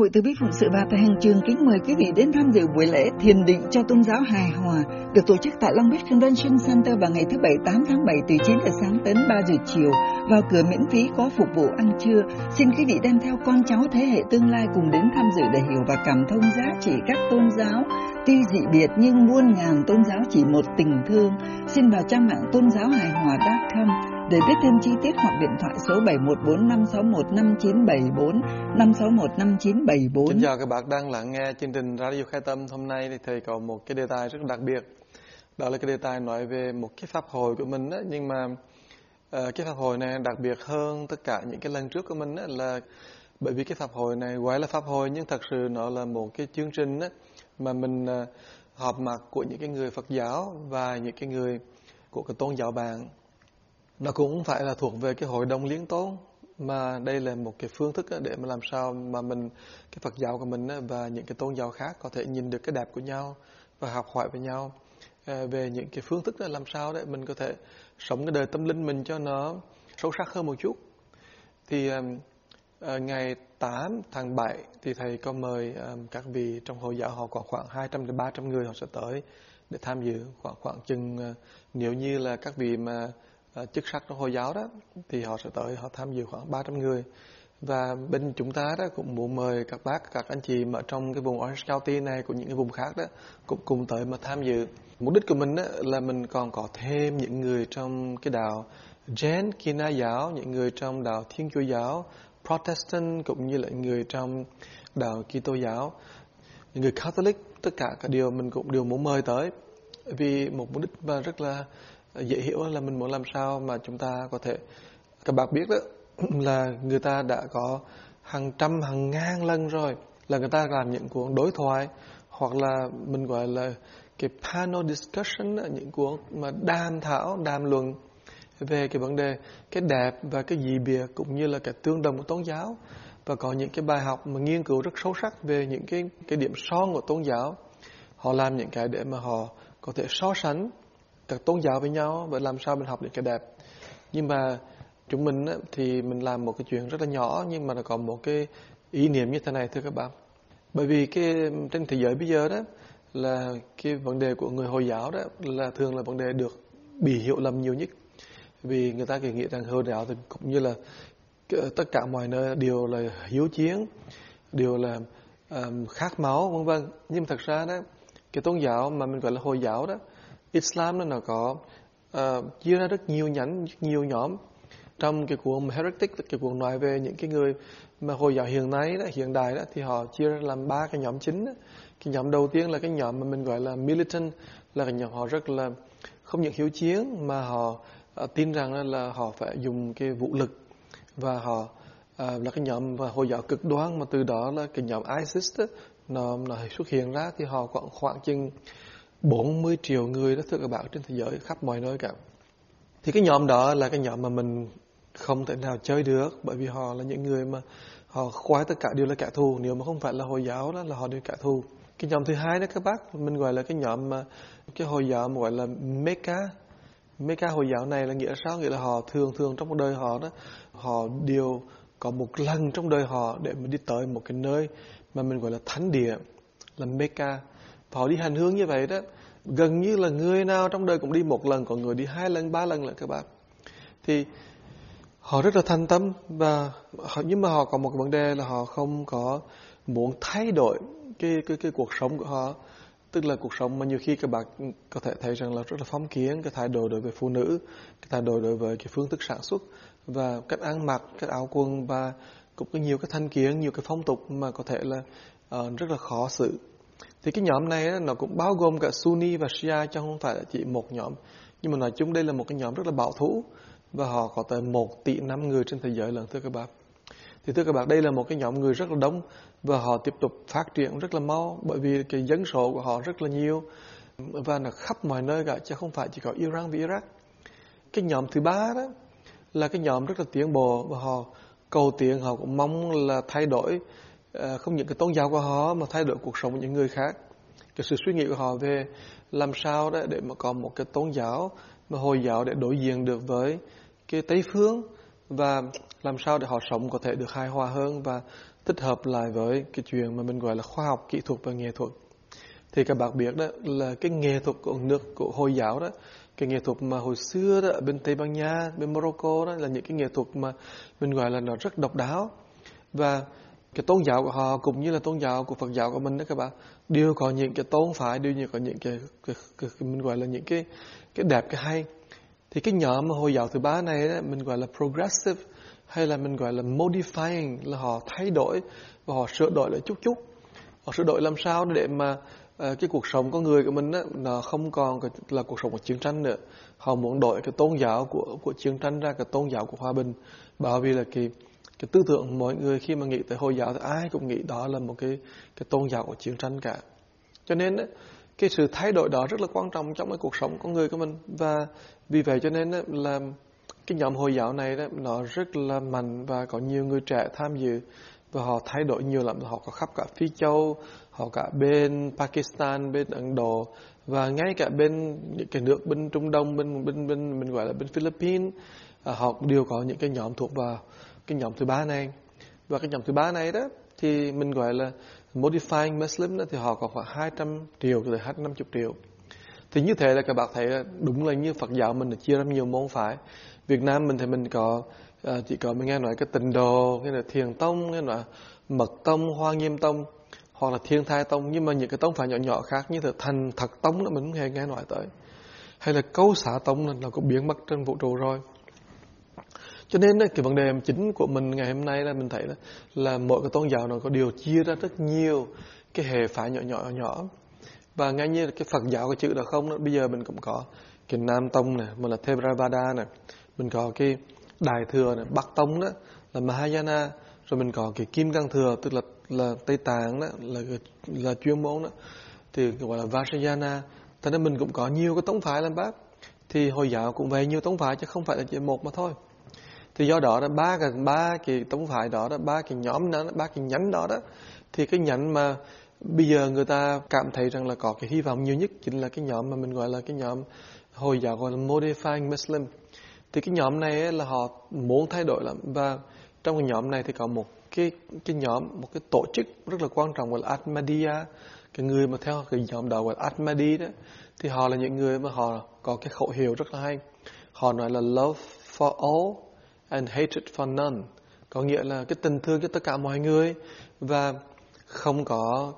Hội Từ Bi Phụng Sự và Tại Hành Trường kính mời quý vị đến tham dự buổi lễ thiền định cho tôn giáo hài hòa được tổ chức tại Long Beach Convention Center vào ngày thứ Bảy 8 tháng 7 từ 9 giờ sáng đến 3 giờ chiều. Vào cửa miễn phí, có phục vụ ăn trưa. Xin quý vị đem theo con cháu thế hệ tương lai cùng đến tham dự để hiểu và cảm thông giá trị các tôn giáo. Tuy dị biệt nhưng muôn ngàn tôn giáo chỉ một tình thương. Xin vào trang mạng tôn giáo hài hòa.com để biết thêm chi tiết hoặc điện thoại số 714-561-5974, 561-5974. Xin chào các bạn đang lắng nghe chương trình Radio Khai Tâm. Hôm nay thì thầy có một cái đề tài rất đặc biệt. Đó là cái đề tài nói về một cái pháp hội của mình đó. Nhưng mà cái pháp hội này đặc biệt hơn tất cả những cái lần trước của mình đó, là bởi vì cái pháp hội này gọi là pháp hội nhưng thật sự nó là một cái chương trình đó, mà mình họp mặt của những cái người Phật giáo và những cái người của cái tôn giáo bạn. Nó cũng phải là thuộc về cái hội đồng liên tôn, mà đây là một cái phương thức để mà làm sao mà mình, cái Phật giáo của mình và những cái tôn giáo khác có thể nhìn được cái đẹp của nhau và học hỏi với nhau về những cái phương thức làm sao đấy mình có thể sống cái đời tâm linh mình cho nó sâu sắc hơn một chút. Thì ngày 8 tháng 7 thì thầy có mời các vị trong Hồi giáo, họ có khoảng 200 đến 300 người họ sẽ tới để tham dự, khoảng chừng nếu như là các vị mà chức sắc trong Hồi giáo đó thì họ sẽ tới, họ tham dự khoảng 300 người. Và bên chúng ta đó cũng muốn mời các bác, các anh chị mà trong cái vùng Orange County này của những cái vùng khác đó cũng cùng tới mà tham dự. Mục đích của mình đó là mình còn có thêm những người trong cái đạo Jain, Kina giáo, những người trong đạo Thiên Chúa giáo, Protestant cũng như là người trong đạo Kitô giáo, những người Catholic, tất cả các điều mình cũng đều muốn mời tới. Vì một mục đích và rất là dễ hiểu là mình muốn làm sao mà chúng ta có thể, các bạn biết đó là người ta đã có hàng trăm hàng ngàn lần rồi là người ta làm những cuộc đối thoại hoặc là mình gọi là cái panel discussion, những cuộc mà đàm thảo, đàm luận về cái vấn đề cái đẹp và cái dị biệt cũng như là cái tương đồng của tôn giáo, và có những cái bài học mà nghiên cứu rất sâu sắc về những cái điểm son của tôn giáo. Họ làm những cái để mà họ có thể so sánh các tôn giáo với nhau và làm sao mình học được cái đẹp. Nhưng mà chúng mình thì mình làm một cái chuyện rất là nhỏ nhưng mà nó có một cái ý niệm như thế này thưa các bạn. Bởi vì cái trên thế giới bây giờ đó là cái vấn đề của người Hồi giáo đó là thường là vấn đề được bị hiểu lầm nhiều nhất. Vì người ta cứ nghĩ rằng Hồi giáo thì cũng như là tất cả mọi nơi đều là hiếu chiến, đều là khát máu vân vân. Nhưng thật ra đó cái tôn giáo mà mình gọi là Hồi giáo đó, Islam nó có chia ra rất nhiều nhánh, rất nhiều nhóm. Trong cái cuốn Heretic, cái cuốn nói về những cái người mà Hồi giáo hiện đại đó, thì họ chia ra làm 3 cái nhóm chính đó. Cái nhóm đầu tiên là cái nhóm mà mình gọi là militant, là cái nhóm họ rất là không những hiếu chiến mà họ tin rằng là họ phải dùng cái vũ lực, và họ là cái nhóm và Hồi giáo cực đoan, mà từ đó là cái nhóm ISIS đó, nó xuất hiện ra. Thì họ khoảng chừng 40 triệu người đó thưa các bạn, trên thế giới khắp mọi nơi cả. Thì cái nhóm đó là cái nhóm mà mình không thể nào chơi được, bởi vì họ là những người mà họ khoái tất cả đều là kẻ thù. Nếu mà không phải là Hồi giáo đó là họ đều kẻ thù. Cái nhóm thứ hai đó các bác, mình gọi là cái nhóm mà cái Hồi giáo mà gọi là Mecca Hồi giáo này là nghĩa sao? Nghĩa là họ thường trong một đời họ đó, họ đều có một lần trong đời họ để mà đi tới một cái nơi mà mình gọi là thánh địa, là Mecca. Họ đi hành hương như vậy đó, gần như là người nào trong đời cũng đi một lần, có người đi 2 lần, 3 lần là các bạn. Thì họ rất là thành tâm, nhưng mà họ có một cái vấn đề là họ không có muốn thay đổi cái cuộc sống của họ. Tức là cuộc sống mà nhiều khi các bạn có thể thấy rằng là rất là phong kiến, cái thái độ đối với phụ nữ, cái thái độ đối với cái phương thức sản xuất và cách ăn mặc, cách áo quần, và cũng có nhiều cái thành kiến, nhiều cái phong tục mà có thể là rất là khó xử. Thì cái nhóm này đó, nó cũng bao gồm cả Sunni và Shia, chứ không phải là chỉ một nhóm. Nhưng mà nói chung đây là một cái nhóm rất là bảo thủ, và họ có tới 1,5 tỷ người trên thế giới lần thưa các bạn. Thì thưa các bạn, đây là một cái nhóm người rất là đông, và họ tiếp tục phát triển rất là mau, bởi vì cái dân số của họ rất là nhiều, và nó khắp mọi nơi cả, chứ không phải chỉ có Iran và Iraq. Cái nhóm thứ ba đó là cái nhóm rất là tiến bộ, và họ cầu tiến, họ cũng mong là thay đổi không những cái tôn giáo của họ mà thay đổi cuộc sống của những người khác. Cái sự suy nghĩ của họ về làm sao đó để mà có một cái tôn giáo mà Hồi giáo để đối diện được với cái Tây phương, và làm sao để họ sống có thể được hài hòa hơn, và tích hợp lại với cái chuyện mà mình gọi là khoa học, kỹ thuật và nghệ thuật. Thì các bạn biết đó là cái nghệ thuật của nước của Hồi giáo đó, cái nghệ thuật mà hồi xưa đó ở bên Tây Ban Nha, bên Morocco đó là những cái nghệ thuật mà mình gọi là nó rất độc đáo. Và cái tôn giáo của họ cũng như là tôn giáo của Phật giáo của mình đó các bạn, đều có những cái tôn phái, đều có những cái mình gọi là những cái đẹp, cái hay. Thì cái nhóm mà Hồi giáo thứ ba này đó, mình gọi là progressive hay là mình gọi là modifying, là họ thay đổi và họ sửa đổi lại chút chút. Họ sửa đổi làm sao để mà cái cuộc sống con người của mình á, nó không còn là cuộc sống của chiến tranh nữa. Họ muốn đổi cái tôn giáo của chiến tranh ra cái tôn giáo của hòa bình. Bởi vì là cái tư tưởng mọi người khi mà nghĩ tới Hồi giáo thì ai cũng nghĩ đó là một cái tôn giáo của chiến tranh cả. Cho nên á, cái sự thay đổi đó rất là quan trọng trong cái cuộc sống con người của mình. Và vì vậy cho nên á, là cái nhóm Hồi giáo này đó, nó rất là mạnh và có nhiều người trẻ tham dự. Và họ thay đổi nhiều lắm, họ có khắp cả Phi Châu, họ cả bên Pakistan, bên Ấn Độ và ngay cả bên những cái nước bên Trung Đông, bên mình gọi là bên Philippines, họ đều có những cái nhóm thuộc vào cái nhóm thứ ba này. Và cái nhóm thứ ba này đó thì mình gọi là modifying Muslim đó, thì họ có khoảng 200 triệu tới 250 triệu. Thì như thế là các bạn thấy là đúng là như Phật giáo mình là chia ra nhiều môn phái. Việt Nam mình thì mình có chỉ có mình nghe nói cái Tịnh Độ, cái là Thiền Tông, cái là Mật Tông, Hoa Nghiêm Tông hoặc là Thiên Thai Tông. Nhưng mà những cái tông phái nhỏ nhỏ khác như là Thành Thật Tông đó mình không hề nghe nói tới. Hay là Câu Xả Tông là cũng biến mất trên vũ trụ rồi. Cho nên cái vấn đề chính của mình ngày hôm nay là mình thấy là mỗi cái tôn giáo nó có điều chia ra rất nhiều cái hệ phái nhỏ nhỏ. Và ngay như cái Phật giáo cái chữ đó không đó, bây giờ mình cũng có cái Nam Tông này, mà là Theravada này, mình có cái Đại Thừa này, Bắc Tông đó là Mahayana, rồi mình có cái Kim Cang Thừa tức là Tây Tạng đó là chuyên môn đó, thì gọi là Vajrayana. Thế nên mình cũng có nhiều cái tông phái lắm bác. Thì Hồi giáo cũng về nhiều tông phái chứ không phải là chỉ một mà thôi. Thì do đó là ba cái tông phái đó, ba cái nhóm đó, ba cái nhánh đó thì cái nhánh mà bây giờ người ta cảm thấy rằng là có cái hy vọng nhiều nhất chính là cái nhóm mà mình gọi là cái nhóm Hồi giáo gọi là modifying Muslim. Thì cái nhóm này là họ muốn thay đổi lắm. Và trong cái nhóm này thì có một cái nhóm, một cái tổ chức rất là quan trọng gọi là Ahmadiyya. Cái người mà theo cái nhóm đó gọi là Ahmadi đó, thì họ là những người mà họ có cái khẩu hiệu rất là hay. Họ nói là love for all and hatred for none, có nghĩa là cái tình thương cho tất cả mọi người và không có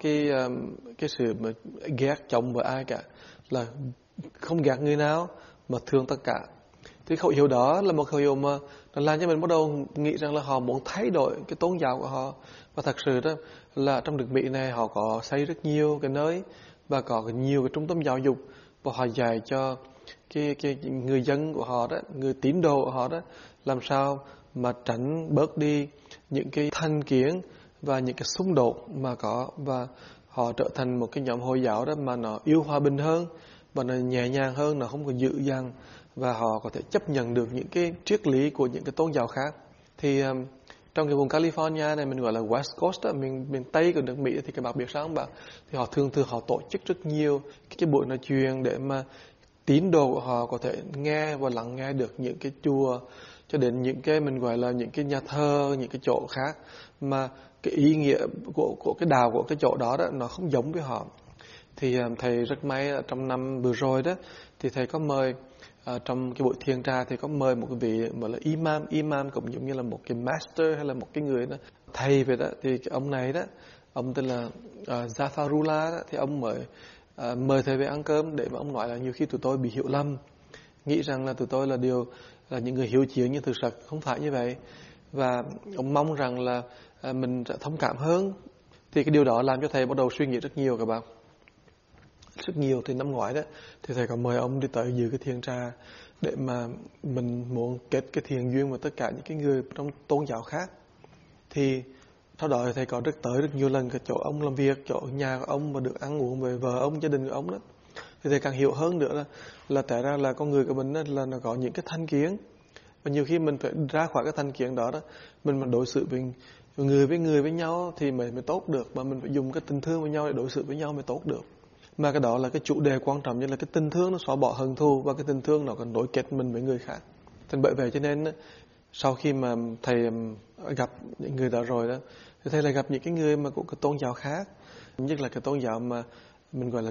cái sự mà ghét chồng với ai cả, là không ghét người nào mà thương tất cả. Thì khẩu hiệu đó là một khẩu hiệu mà nó làm cho mình bắt đầu nghĩ rằng là họ muốn thay đổi cái tôn giáo của họ. Và thật sự đó là trong nước Mỹ này họ có xây rất nhiều cái nơi và có nhiều cái trung tâm giáo dục, và họ dạy cho cái người dân của họ đó, người tín đồ của họ đó, làm sao mà tránh bớt đi những cái thành kiến và những cái xung đột mà có, và họ trở thành một cái nhóm Hồi giáo đó mà nó yêu hòa bình hơn và nó nhẹ nhàng hơn, nó không có dữ dằn, và họ có thể chấp nhận được những cái triết lý của những cái tôn giáo khác. Thì trong cái vùng California này mình gọi là West Coast đó, miền Tây của nước Mỹ, thì các bạn biết sao không bạn? Thì họ thường họ tổ chức rất nhiều cái buổi nói chuyện để mà tín đồ của họ có thể nghe và lắng nghe được những cái chùa, cho đến những cái mình gọi là những cái nhà thơ, những cái chỗ khác mà cái ý nghĩa của cái đạo của cái chỗ đó nó không giống với họ. Thì thầy rất may trong năm vừa rồi đó thì thầy có mời trong cái buổi thiền trà thì có mời một cái vị gọi là imam cũng giống như là một cái master hay là một cái người đó thầy về đó. Thì cái ông này đó, ông tên là Zafarullah đó, thì ông mời thầy về ăn cơm để mà ông nói là nhiều khi tụi tôi bị hiểu lầm, nghĩ rằng là tụi tôi là những người hiếu chiến, nhưng thực sự không phải như vậy, và ông mong rằng là mình sẽ thông cảm hơn. Thì cái điều đó làm cho thầy bắt đầu suy nghĩ rất nhiều các bạn, rất nhiều. Thì năm ngoái đó thì thầy có mời ông đi tới dự cái thiền trà để mà mình muốn kết cái thiền duyên với tất cả những cái người trong tôn giáo khác. Thì sau đó thầy có rất nhiều lần cái chỗ ông làm việc, chỗ nhà của ông, và được ăn uống với vợ ông, gia đình của ông đó. Thì thầy càng hiểu hơn nữa là tại ra là con người của mình là nó có những cái thành kiến, và nhiều khi mình phải ra khỏi cái thành kiến đó mình mà đối xử với người với nhau thì mới tốt được, mà mình phải dùng cái tình thương với nhau để đối xử với nhau mới tốt được. Mà cái đó là cái chủ đề quan trọng nhất, là cái tình thương nó xóa bỏ hận thù, và cái tình thương nó còn nối kết mình với người khác. Thành bởi vậy cho nên sau khi mà thầy gặp những người đó rồi đó, Thì thầy lại gặp những cái người mà của cái tôn giáo khác, nhất là cái tôn giáo mà mình gọi là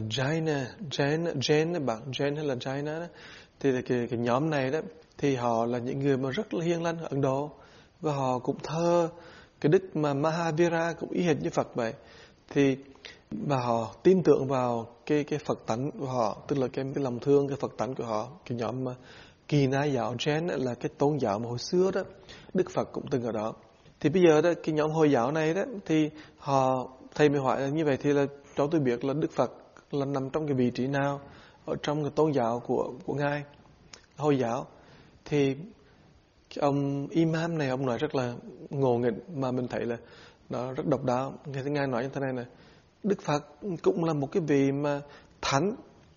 Jain bạn Jain hay là Jaina đó. Thì là cái nhóm này đó, thì họ là những người mà rất là hiền lành ở Ấn Độ, và họ cũng thờ cái đức mà Mahavira cũng y hệt như Phật vậy. Thì và họ tin tưởng vào cái Phật tánh của họ, tức là cái lòng thương, cái Phật tánh của họ. Cái nhóm mà Kỳ Na giáo Jain là cái tôn giáo mà hồi xưa đó Đức Phật cũng từng ở đó. Thì bây giờ đó cái nhóm Hồi giáo này đó, thì thầy mới hỏi là như vậy thì là cho tôi biết là Đức Phật là nằm trong cái vị trí nào ở trong cái tôn giáo của ngài Hồi giáo. Thì cái ông imam này ông nói rất là ngộ nghĩnh, mà mình thấy là nó rất độc đáo. Ngài nói như thế này này: Đức Phật cũng là một cái vị mà thánh,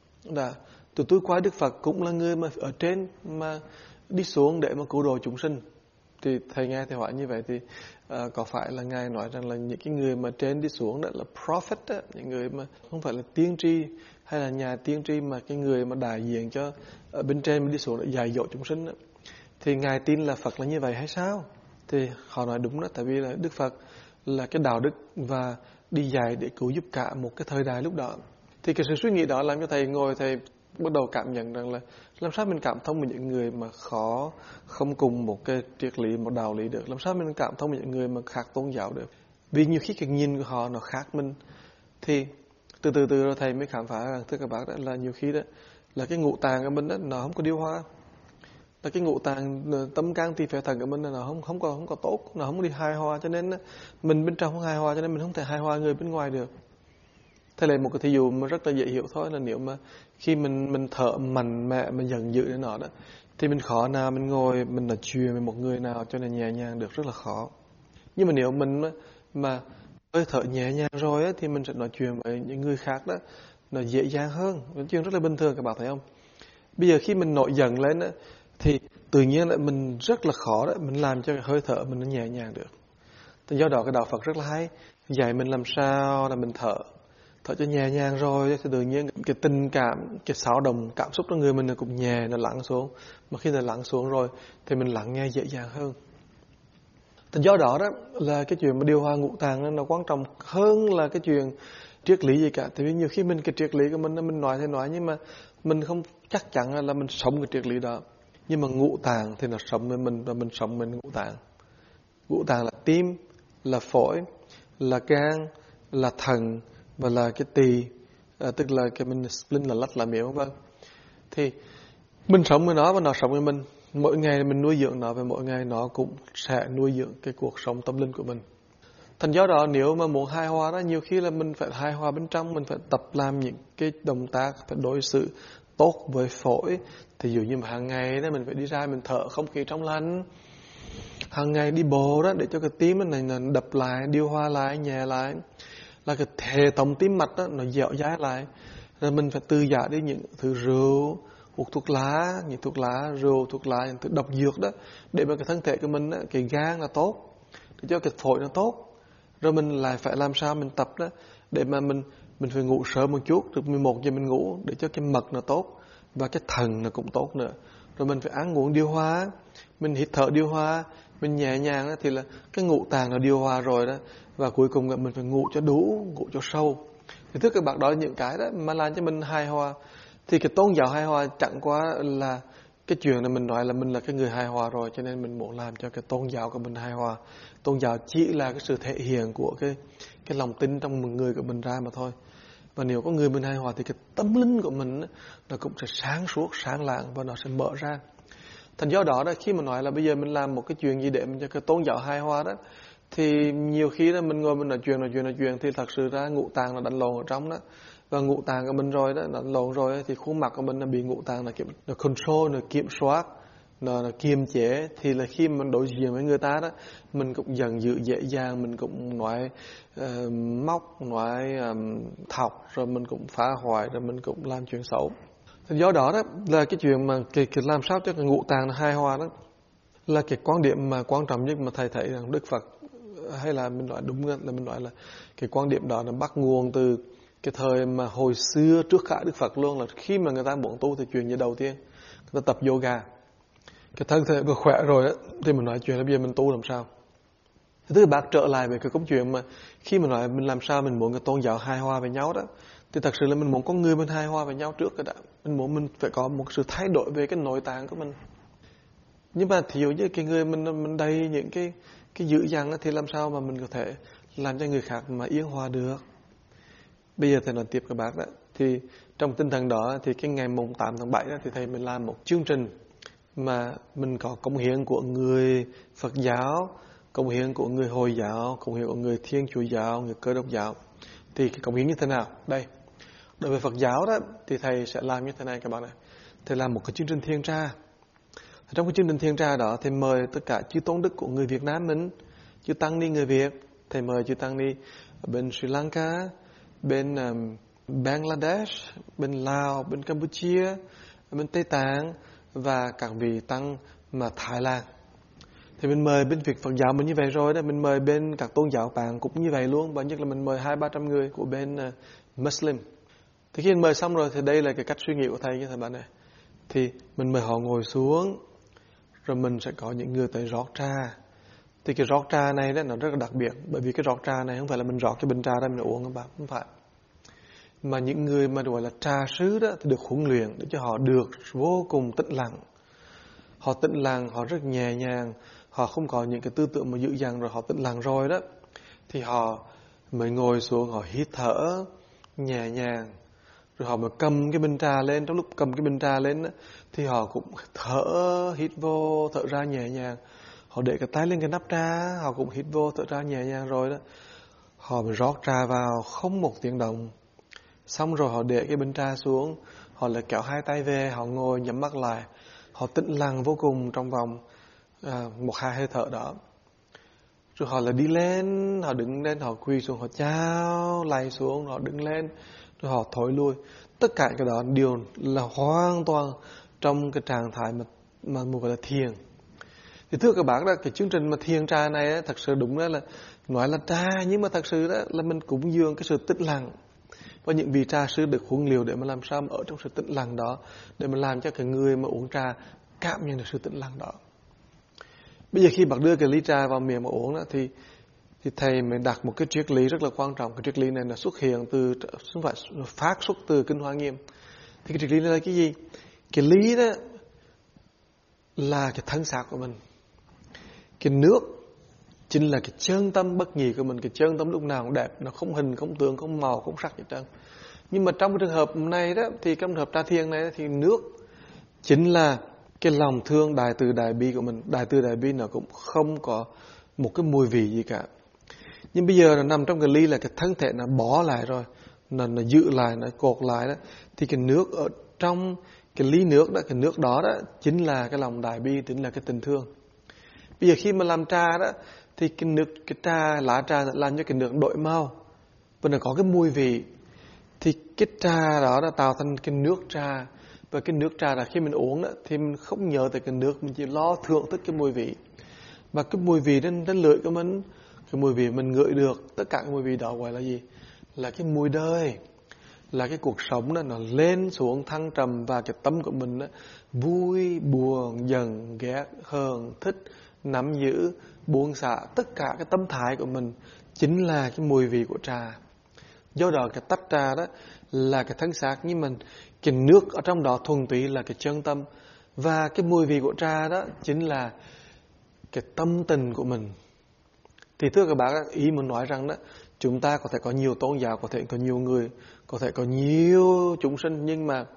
tụi tôi qua Đức Phật cũng là người mà ở trên mà đi xuống để mà cứu độ chúng sinh. Thì thầy nghe thầy hỏi như vậy thì có phải là ngài nói rằng là những cái người mà trên đi xuống đó là prophet đó, những người mà không phải là tiên tri hay là nhà tiên tri, mà cái người mà đại diện cho ở bên trên mà đi xuống để dạy dỗ chúng sinh đó. Thì ngài tin là Phật là như vậy hay sao? Thì họ nói đúng đó, tại vì là Đức Phật là cái đạo đức và đi dạy để cứu giúp cả một cái thời đại lúc đó. Thì cái sự suy nghĩ đó làm cho thầy ngồi thầy bắt đầu cảm nhận rằng là làm sao mình cảm thông với những người mà không cùng một cái triết lý, một đạo lý được. Làm sao mình cảm thông với những người mà khác tôn giáo được. Vì nhiều khi cái nhìn của họ nó khác mình. Thì từ từ rồi thầy mới khám phá rằng thưa các bác đó là nhiều khi đó là cái ngũ tạng của mình đó nó không có điều hòa. Là cái ngũ tạng tâm can tỳ phế thận của mình nó không có tốt, nó không có đi hài hòa, cho nên mình bên trong không hài hòa, cho nên mình không thể hài hòa người bên ngoài được. Thế là một cái thí dụ mà rất là dễ hiểu thôi, là nếu mà khi mình thở mạnh mẽ, mình giận dữ đến nó đó, thì mình khó nào mình ngồi mình nói chuyện với một người nào cho nên nhẹ nhàng được, rất là khó. Nhưng mà nếu mình mà hơi thở nhẹ nhàng rồi á, thì mình sẽ nói chuyện với những người khác đó nó dễ dàng hơn. Nói chuyện rất là bình thường, các bạn thấy không? Bây giờ khi mình nổi giận lên á, thì tự nhiên là mình rất là khó đó, mình làm cho cái hơi thở mình nó nhẹ nhàng được. Thì do đó cái đạo Phật rất là hay, dạy mình làm sao là mình thở cho nhẹ nhàng rồi thì tự nhiên cái tình cảm, cái xáo động cảm xúc trong người mình nó cũng nhẹ, nó lắng xuống. Mà khi nó lắng xuống rồi thì mình lắng nghe dễ dàng hơn. Thì do đó đó là cái chuyện mà điều hòa ngũ tạng nó quan trọng hơn là cái chuyện triết lý gì cả. Tại vì nhiều khi mình cái triết lý của mình nói thì nói, nhưng mà mình không chắc chắn là mình sống cái triết lý đó. Nhưng mà ngũ tạng thì nó sống với mình, và mình sống với ngũ tạng. Ngũ tạng là tim, là phổi, là gan, là thận và là cái tỳ, tức là cái mình spleen là lách, là miệng, vân. Thì mình sống với nó và nó sống với mình. Mỗi ngày mình nuôi dưỡng nó, và mỗi ngày nó cũng sẽ nuôi dưỡng cái cuộc sống tâm linh của mình. Thành do đó nếu mà muốn hài hòa đó, nhiều khi là mình phải hài hòa bên trong, mình phải tập làm những cái động tác, phải đối xử tốt với phổi. Thì dụ như mà hàng ngày đó mình phải đi ra mình thở không khí trong lành, hàng ngày đi bộ đó để cho cái tim này đập lại, điều hòa lại, nhẹ lại, là cái hệ thống tim mạch đó nó dẻo dai lại. Rồi mình phải từ giả đi những thứ rượu, hút thuốc lá, những thuốc lá, rượu, thuốc lá, những thứ độc dược đó, để mà cái thân thể của mình đó, cái gan là tốt, để cho cái phổi nó tốt. Rồi mình lại phải làm sao mình tập đó để mà mình phải ngủ sớm một chút, từ 11 giờ mình ngủ để cho cái mật nó tốt và cái thận nó cũng tốt nữa. Rồi mình phải ăn uống điều hòa, mình hít thở điều hòa, mình nhẹ nhàng đó, thì là cái ngũ tạng nó điều hòa rồi đó. Và cuối cùng là mình phải ngủ cho đủ, ngủ cho sâu. Thì thưa các bạn, đó là những cái đó mà làm cho mình hài hòa. Thì cái tôn giáo hài hòa chẳng qua là cái chuyện là mình nói là mình là cái người hài hòa rồi, cho nên mình muốn làm cho cái tôn giáo của mình hài hòa. Tôn giáo chỉ là cái sự thể hiện của cái lòng tin trong một người của mình ra mà thôi. Và nếu có người mình hài hòa thì cái tâm linh của mình nó cũng sẽ sáng suốt, sáng lạng và nó sẽ mở ra. Thành do đó khi mà nói là bây giờ mình làm một cái chuyện gì để mình cho cái tôn giáo hài hòa đó, thì nhiều khi đó mình ngồi mình nói chuyện thì thật sự ra ngũ tạng nó đánh lộn ở trong đó. Và ngũ tạng của mình rồi đó, nó lộn rồi thì khuôn mặt của mình nó bị ngũ tạng nó control, nó kiểm soát, nó kiềm chế. Thì là khi mình đối diện với người ta đó, mình cũng giận dữ dễ dàng, mình cũng nói móc, nói thọc, rồi mình cũng phá hoại, rồi mình cũng làm chuyện xấu. Thì do đó là cái chuyện mà cái làm sao cho cái ngũ tạng nó hài hòa đó là cái quan điểm mà quan trọng nhất mà thầy thấy rằng Đức Phật, hay là mình nói đúng là mình nói là cái quan điểm đó nó bắt nguồn từ cái thời mà hồi xưa trước cả Đức Phật luôn. Là khi mà người ta muốn tu thì chuyện gì đầu tiên người ta tập yoga, cái thân thể vừa khỏe rồi đó, thì mình nói chuyện là bây giờ mình tu làm sao. Tức là bác trở lại về cái câu chuyện mà khi mà nói mình làm sao mình muốn cái tôn giáo hài hòa với nhau đó, thì thật sự là mình muốn con người mình hài hòa với nhau trước cái đã. Mình muốn mình phải có một sự thay đổi về cái nội tạng của mình. Nhưng mà thí dụ như cái người mình đầy những cái dữ dằn thì làm sao mà mình có thể làm cho người khác mà yên hòa được. Bây giờ thầy nói tiếp các bác đó, thì trong tinh thần đó thì cái ngày mùng 8 tháng 7 đó, thì thầy mình làm một chương trình mà mình có cống hiến của người Phật giáo, cống hiến của người Hồi giáo, cống hiến của người Thiên Chúa giáo, người Cơ Đốc giáo. Thì cái cống hiến như thế nào? Đây, đối với Phật giáo đó thì thầy sẽ làm như thế này các bạn này. Thầy làm một cái chương trình thiên tra. Trong cái chương trình thiên tra đó thì mời tất cả chư tôn đức của người Việt Nam mình, chư tăng ni người Việt, thầy mời chư tăng ni ở bên Sri Lanka, bên Bangladesh, bên Lào, bên Campuchia, bên Tây Tạng và các vị tăng mà Thái Lan. Thì mình mời bên Phật giáo mình như vậy rồi đó, mình mời bên các tôn giáo bạn cũng như vậy luôn, và nhất là mình mời 200-300 người của bên Muslim. Thì khi mình mời xong rồi thì đây là cái cách suy nghĩ của thầy như thế bạn này. Thì mình mời họ ngồi xuống, rồi mình sẽ có những người tới rót trà. Thì cái rót trà này đó nó rất là đặc biệt, bởi vì cái rót trà này không phải là mình rót cái bình trà ra mình uống các bạn, không phải. Mà những người mà gọi là trà sứ đó thì được huấn luyện để cho họ được vô cùng tĩnh lặng. Họ tĩnh lặng, họ rất nhẹ nhàng, họ không có những cái tư tưởng mà dữ dằn, rồi họ tĩnh lặng rồi đó thì họ mới ngồi xuống, họ hít thở nhẹ nhàng, rồi họ mới cầm cái bình trà lên. Trong lúc cầm cái bình trà lên đó, thì họ cũng thở, hít vô, thở ra nhẹ nhàng. Họ để cái tay lên cái nắp trà, họ cũng hít vô, thở ra nhẹ nhàng rồi đó. Họ mới rót trà vào không một tiếng động. Xong rồi họ để cái bình trà xuống, họ lại kéo hai tay về, họ ngồi nhắm mắt lại. Họ tĩnh lặng vô cùng trong vòng 1-2 hơi thở đó. Rồi họ lại đi lên, họ đứng lên, họ quỳ xuống, họ chào, lạy xuống, họ đứng lên, rồi họ thối lui. Tất cả cái đó đều là hoàn toàn trong cái trạng thái mà gọi là thiền. Thì thưa các bạn đó, cái chương trình mà thiền trà này ấy, thật sự đúng là nói là trà, nhưng mà thật sự đó là mình cúng dường cái sự tĩnh lặng. Và những vị trà sư được huấn luyện để mà làm sao mà ở trong sự tĩnh lặng đó, để mà làm cho cái người mà uống trà cảm nhận được sự tĩnh lặng đó. Bây giờ khi bạn đưa cái ly trà vào miệng mà uống đó, thì thầy mới đặt một cái triết lý rất là quan trọng. Cái triết lý này là xuất hiện từ, không phải phát xuất từ Kinh Hoa Nghiêm. Thì cái triết lý này là cái gì? Cái ly đó là cái thân xác của mình. Cái nước chính là cái chân tâm bất nhị của mình. Cái chân tâm lúc nào cũng đẹp, nó không hình, không tượng, không màu, không sắc gì trơn. Nhưng mà trong cái trường hợp này đó, thì trong trường hợp trà thiền này thì nước chính là cái lòng thương đại từ đại bi của mình. Đại từ đại bi nó cũng không có một cái mùi vị gì cả. Nhưng bây giờ nó nằm trong cái ly là cái thân thể nó bó lại rồi, nó giữ lại, nó cột lại đó. Thì cái nước ở trong cái ly nước đó, cái nước đó đó chính là cái lòng đại bi, chính là cái tình thương. Bây giờ khi mà làm trà đó, thì cái nước, cái trà, lá trà làm cho cái nước đổi màu và nó có cái mùi vị. Thì cái trà đó đã tạo thành cái nước trà. Và cái nước trà là khi mình uống đó, thì mình không nhớ tới cái nước, mình chỉ lo thưởng thức cái mùi vị. Và cái mùi vị trên lưỡi của mình, cái mùi vị mình ngửi được, tất cả cái mùi vị đó gọi là gì? Là cái mùi đời, là cái cuộc sống đó nó lên xuống thăng trầm, và cái tâm của mình đó, vui, buồn, giận, ghét, hờn, thích, nắm giữ, buông xả, tất cả cái tâm thái của mình chính là cái mùi vị của trà. Do đó cái tách trà đó là cái thân xác, nhưng mà cái nước ở trong đó thuần túy là cái chân tâm. Và cái mùi vị của trà đó chính là cái tâm tình của mình. Thì thưa các bạn, ý muốn nói rằng đó, chúng ta có thể có nhiều tôn giáo, có thể có nhiều người, có thể có nhiều chúng sinh, nhưng mà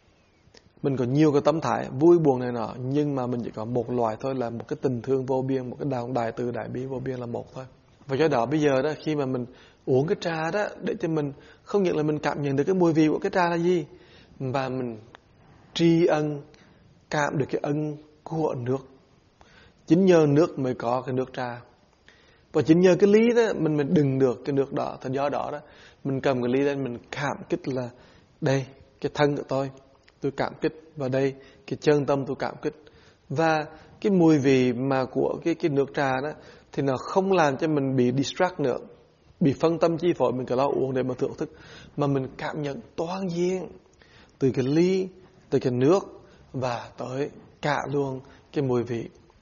mình có nhiều cái tâm thái vui buồn này nọ, nhưng mà mình chỉ có một loại thôi, là một cái tình thương vô biên, một cái đại từ đại bi vô biên là một thôi. Và do đó bây giờ đó, khi mà mình uống cái trà đó, để cho mình không những là mình cảm nhận được cái mùi vị của cái trà là gì, và mình tri ân, cảm được cái ân của nước. Chính nhờ nước mới có cái nước trà. Và chính nhờ cái ly đó mình đừng được cái nước đó. Thì do đó mình cầm cái ly lên, mình cảm kích là đây cái thân của tôi cảm kích, và đây cái chân tâm tôi cảm kích. Và cái mùi vị mà của cái nước trà đó thì nó không làm cho mình bị distract nữa, bị phân tâm chi phối mình cứ lo uống để mà thưởng thức, mà mình cảm nhận toàn diện từ cái ly, từ cái nước và tới cả luôn cái mùi vị.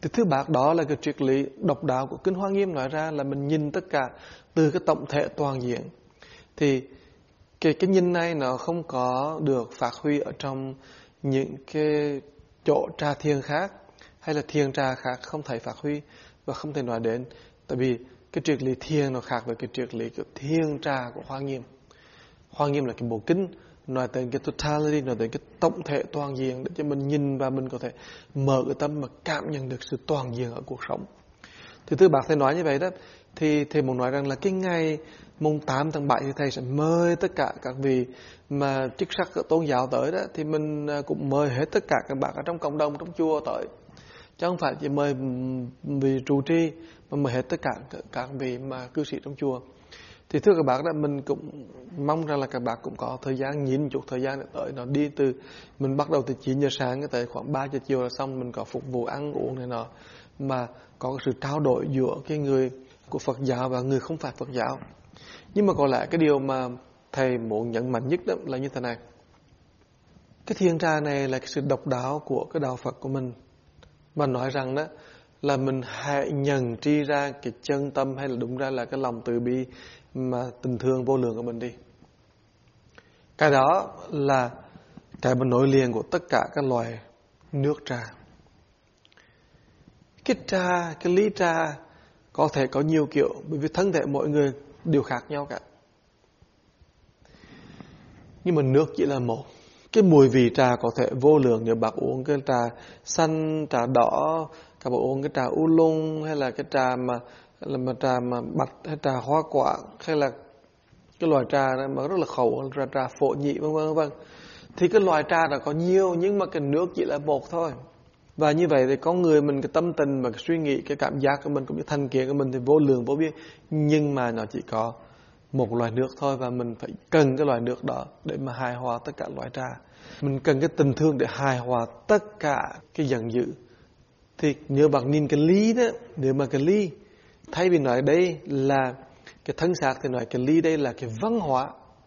Thì thứ bạc đó là cái triết lý độc đáo của Kinh Hoa Nghiêm nói ra là mình nhìn tất cả từ cái tổng thể toàn diện. Thì cái nhìn này nó không có được phát huy ở trong những cái chỗ trà thiền khác, hay là thiền trà khác không thể phát huy và không thể nói đến. Tại vì cái triết lý thiền nó khác với cái triết lý của thiền trà của Hoa Nghiêm. Hoa Nghiêm là cái bộ kinh nói tới cái totality, nói tới cái tổng thể toàn diện để cho mình nhìn và mình có thể mở cái tâm mà cảm nhận được sự toàn diện ở cuộc sống. Thì thưa bác, thầy nói như vậy đó, thì thầy muốn nói rằng là cái ngày mùng 8 tháng 7 thì thầy sẽ mời tất cả các vị mà chức sắc tôn giáo tới đó, thì mình cũng mời hết tất cả các bác ở trong cộng đồng, trong chùa tới. Chứ không phải chỉ mời vị trụ trì, mà mời hết tất cả các vị mà cư sĩ trong chùa. Thì thưa các bác đó, mình cũng mong rằng là các bác cũng có thời gian, nhìn chút thời gian để tới. Nó đi từ, mình bắt đầu từ 9 giờ sáng tới khoảng 3 giờ chiều là xong, mình có phục vụ ăn uống này nọ. Mà có cái sự trao đổi giữa cái người của Phật giáo và người không phải Phật giáo. Nhưng mà có lẽ cái điều mà thầy muốn nhấn mạnh nhất đó là như thế này. Cái thiền trà này là cái sự độc đáo của cái đạo Phật của mình. Và nói rằng đó là mình hãy nhận tri ra cái chân tâm, hay là đúng ra là cái lòng từ bi mà tình thương vô lượng của mình đi. Cái đó là cái mà nối liền của tất cả các loài nước trà. Cái trà, cái ly trà có thể có nhiều kiểu, bởi vì thân thể mỗi người đều khác nhau cả. Nhưng mà nước chỉ là một. Cái mùi vị trà có thể vô lượng. Nếu bác uống cái trà xanh, trà đỏ, các bạn uống cái trà oolong, hay là cái trà mà bạch, hay trà hoa quả, hay là cái loại trà mà rất là khẩu, trà phổ nhị, vân vân. Thì cái loại trà đó có nhiều, nhưng mà cái nước chỉ là một thôi. Và như vậy thì có người mình cái tâm tình và cái suy nghĩ, cái cảm giác của mình cũng như thành kiến của mình thì vô lượng vô biên, nhưng mà nó chỉ có một loại nước thôi, và mình phải cần cái loại nước đó để mà hài hòa tất cả loại trà. Mình cần cái tình thương để hài hòa tất cả cái giận dữ. Thì nếu bạn nhìn cái ly đó, nếu mà cái ly, thay vì nói đây là cái thân xác thì nói cái ly đây là cái văn hóa.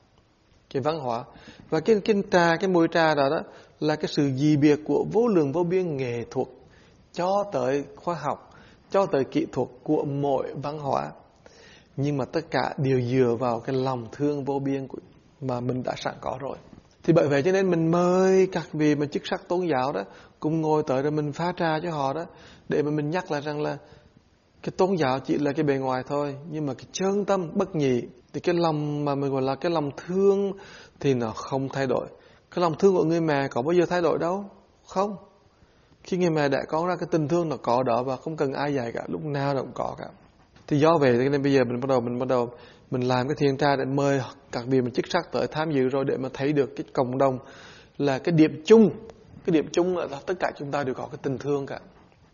Cái văn hóa. Và cái trà, cái mùi trà đó là cái sự dị biệt của vô lượng vô biên nghệ thuật cho tới khoa học, cho tới kỹ thuật của mỗi văn hóa. Nhưng mà tất cả đều dựa vào cái lòng thương vô biên mà mình đã sẵn có rồi. Thì bởi vậy cho nên mình mời các vị mà chức sắc tôn giáo đó cùng ngồi tới rồi mình pha trà cho họ đó, để mà mình nhắc lại rằng là cái tôn giáo chỉ là cái bề ngoài thôi, nhưng mà cái chân tâm bất nhị, thì cái lòng mà mình gọi là cái lòng thương thì nó không thay đổi. Cái lòng thương của người mẹ có bao giờ thay đổi đâu? Không. Khi người mẹ đẻ con ra, cái tình thương nó có đó và không cần ai dạy cả, lúc nào nó cũng có cả. Thì do vậy cho nên bây giờ mình bắt đầu mình làm cái thiền trà để mời các vị mà chức sắc tới tham dự rồi, để mà thấy được cái cộng đồng là cái điểm chung. Cái điểm chung là tất cả chúng ta đều có cái tình thương cả.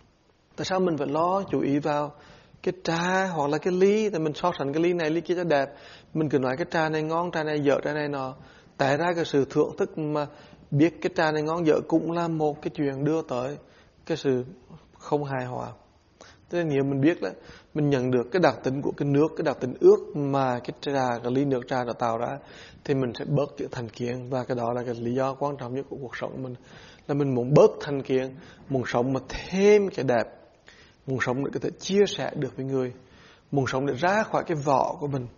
Tại sao mình phải lo chú ý vào cái trà hoặc là cái ly? Tại mình so sánh cái ly này ly kia cho đẹp, mình cứ nói cái trà này ngon, trà này dở, trà này nọ. Tại ra cái sự thưởng thức mà biết cái trà này ngon dở cũng là một cái chuyện đưa tới cái sự không hài hòa. Thế nên nếu mình biết đó, mình nhận được cái đặc tính của cái nước, cái đặc tính ướt mà cái trà, cái ly nước trà đã tạo ra, thì mình sẽ bớt cái thành kiến. Và cái đó là cái lý do quan trọng nhất của cuộc sống của mình, là mình muốn bớt thành kiến, muốn sống mà thêm cái đẹp, muốn sống để có thể chia sẻ được với người, muốn sống để ra khỏi cái vỏ của mình.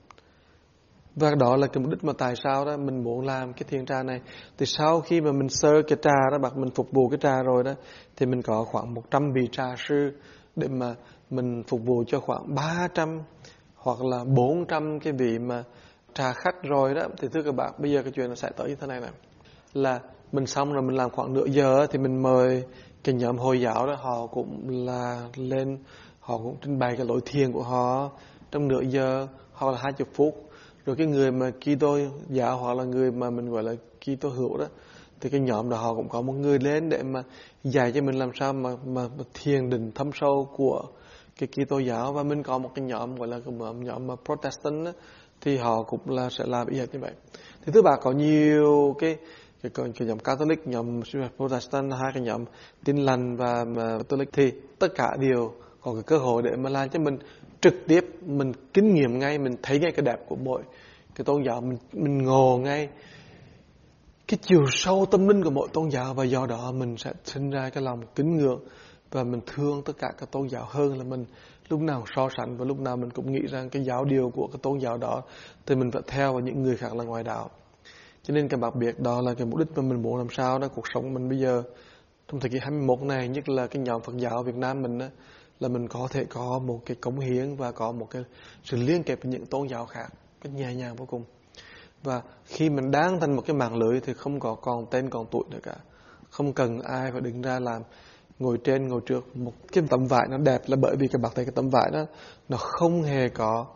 Và đó là cái mục đích mà tại sao đó mình muốn làm cái thiền trà này. Thì sau khi mà mình sơ cái trà đó, bác mình phục vụ cái trà rồi đó, thì mình có khoảng 100 vị trà sư để mà mình phục vụ cho khoảng 300 hoặc là 400 cái vị mà trà khách rồi đó. Thì thưa các bạn, bây giờ cái chuyện nó sẽ tới như thế này nè, là mình xong rồi mình làm khoảng nửa giờ thì mình mời cái nhóm Hồi giáo đó, họ cũng là lên, họ cũng trình bày cái lối thiền của họ trong nửa giờ hoặc là 20 phút. Rồi cái người mà Kitô giáo hoặc là người mà mình gọi là Kitô hữu đó, thì cái nhóm đó họ cũng có một người lên để mà dạy cho mình làm sao mà thiền định thâm sâu của cái Kitô giáo. Và mình có một cái nhóm gọi là cái nhóm mà Protestant đó, thì họ cũng là sẽ làm y hệt như vậy. Thì thứ ba có nhiều cái nhóm Catholic, nhóm Protestant, hai cái nhóm Tin lành và Catholic, thì tất cả đều có cái cơ hội để mà làm cho mình trực tiếp mình kinh nghiệm ngay, mình thấy ngay cái đẹp của mỗi cái tôn giáo, mình ngộ ngay cái chiều sâu tâm linh của mỗi tôn giáo, và do đó mình sẽ sinh ra cái lòng kính ngưỡng và mình thương tất cả các tôn giáo hơn là mình lúc nào so sánh và lúc nào mình cũng nghĩ rằng cái giáo điều của cái tôn giáo đó thì mình phải theo và những người khác là ngoại đạo. Cho nên cái đặc biệt đó là cái mục đích mà mình muốn làm sao đó cuộc sống mình bây giờ trong thế kỷ 21 này, nhất là cái nhóm Phật giáo Việt Nam mình đó, là mình có thể có một cái cống hiến và có một cái sự liên kết với những tôn giáo khác cách nhẹ nhàng vô cùng. Và khi mình đang thành một cái mạng lưới thì không có còn tên còn tuổi nữa cả, không cần ai phải đứng ra làm ngồi trên ngồi trước một cái tấm vải nó đẹp, là bởi vì các bạn thấy cái tấm vải đó nó không hề có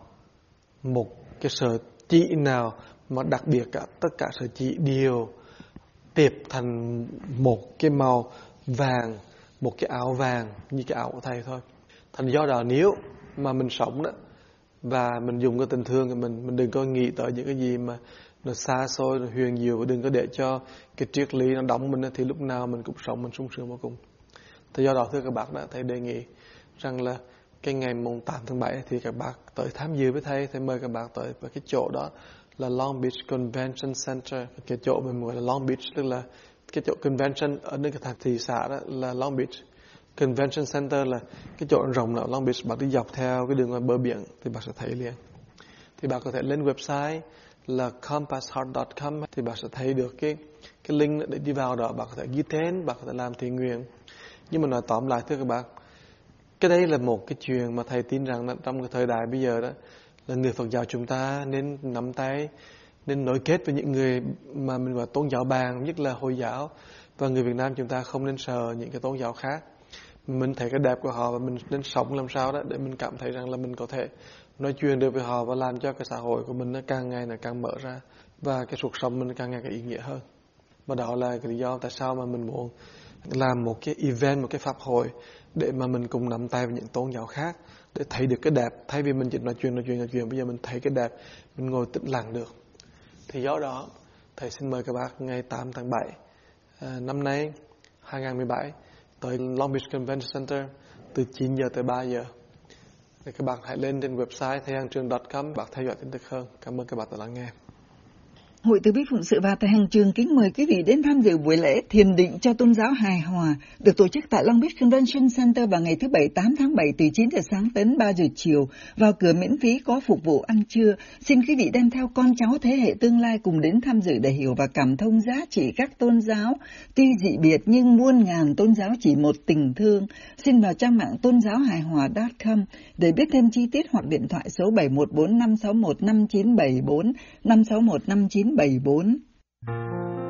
một cái sợi chỉ nào mà đặc biệt cả, tất cả sợi chỉ đều tiệp thành một cái màu vàng, một cái áo vàng như cái áo của thầy thôi. Thành do đó nếu mà mình sống đó và mình dùng cái tình thương của mình đừng có nghĩ tới những cái gì mà nó xa xôi, nó huyền diệu, và đừng có để cho cái triết lý nó đóng mình, thì lúc nào mình cũng sống mình sung sướng vô cùng. Thì do đó thưa các bác, thầy đề nghị rằng là cái ngày mùng 8 tháng 7 thì các bác tới tham dự với thầy mời các bác tới, và cái chỗ đó là Long Beach Convention Center. Cái chỗ mình gọi là Long Beach, tức là cái chỗ convention ở nơi cái thị xã đó là Long Beach. Convention Center là cái chỗ rộng ở Long Beach. Bác đi dọc theo cái đường ngoài bờ biển thì bác sẽ thấy liền. Thì bác có thể lên website là compassheart.com thì bác sẽ thấy được cái link để đi vào đó. Bác có thể ghi tên, bác có thể làm thiện nguyện. Nhưng mà nói tóm lại thưa các bác, cái đây là một cái chuyện mà thầy tin rằng trong cái thời đại bây giờ đó là người Phật giáo chúng ta nên nắm tay, nên nối kết với những người mà mình gọi tôn giáo bạn, nhất là Hồi giáo, và người Việt Nam chúng ta không nên sợ những cái tôn giáo khác. Mình thấy cái đẹp của họ và mình nên sống làm sao đó để mình cảm thấy rằng là mình có thể nói chuyện được với họ và làm cho cái xã hội của mình nó càng ngày càng mở ra và cái cuộc sống mình càng ngày càng ý nghĩa hơn. Và đó là cái lý do tại sao mà mình muốn làm một cái event, một cái pháp hội để mà mình cùng nắm tay với những tôn giáo khác để thấy được cái đẹp, thay vì mình chỉ nói chuyện, bây giờ mình thấy cái đẹp, mình ngồi tĩnh lặng được. Thì do đó thầy xin mời các bác ngày 8 tháng 7 năm nay 2017 tới Long Beach Convention Center từ 9 giờ tới 3 giờ. Thì các bạn hãy lên trên website thayhangtrương.com, bạn theo dõi tin tức hơn. Cảm ơn các bạn đã lắng nghe. Hội Từ Bi Phụng Sự và Thầy Hàng Trường kính mời quý vị đến tham dự buổi lễ thiền định cho tôn giáo hài hòa được tổ chức tại Long Beach Convention Center vào ngày thứ Bảy 8 tháng 7 từ 9 giờ sáng đến 3 giờ chiều. Vào cửa miễn phí, có phục vụ ăn trưa. Xin quý vị đem theo con cháu thế hệ tương lai cùng đến tham dự để hiểu và cảm thông giá trị các tôn giáo. Tuy dị biệt nhưng muôn ngàn tôn giáo chỉ một tình thương. Xin vào trang mạng tôn giáo hài hòa.com để biết thêm chi tiết, hoặc điện thoại số 714 561 5974 561 5974.